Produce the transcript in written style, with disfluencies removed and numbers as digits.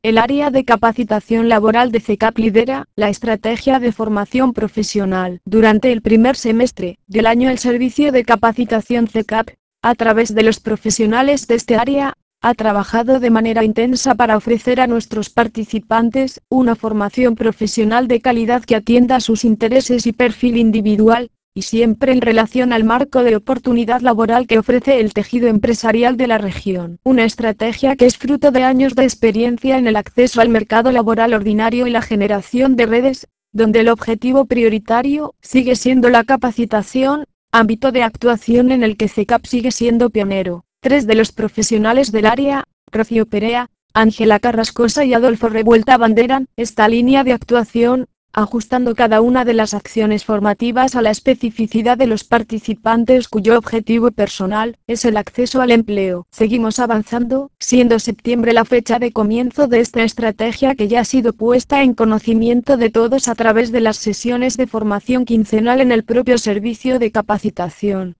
El área de capacitación laboral de CECAP lidera la estrategia de formación profesional. Durante el primer semestre del año el servicio de capacitación CECAP, a través de los profesionales de este área, ha trabajado de manera intensa para ofrecer a nuestros participantes una formación profesional de calidad que atienda a sus intereses y perfil individual, y siempre en relación al marco de oportunidad laboral que ofrece el tejido empresarial de la región. Una estrategia que es fruto de años de experiencia en el acceso al mercado laboral ordinario y la generación de redes, donde el objetivo prioritario sigue siendo la capacitación, ámbito de actuación en el que CECAP sigue siendo pionero. Tres de los profesionales del área, Rocío Perea, Ángela Carrascosa y Adolfo Revuelta abanderan esta línea de actuación, ajustando cada una de las acciones formativas a la especificidad de los participantes cuyo objetivo personal es el acceso al empleo. Seguimos avanzando, siendo septiembre la fecha de comienzo de esta estrategia que ya ha sido puesta en conocimiento de todos a través de las sesiones de formación quincenal en el propio servicio de capacitación.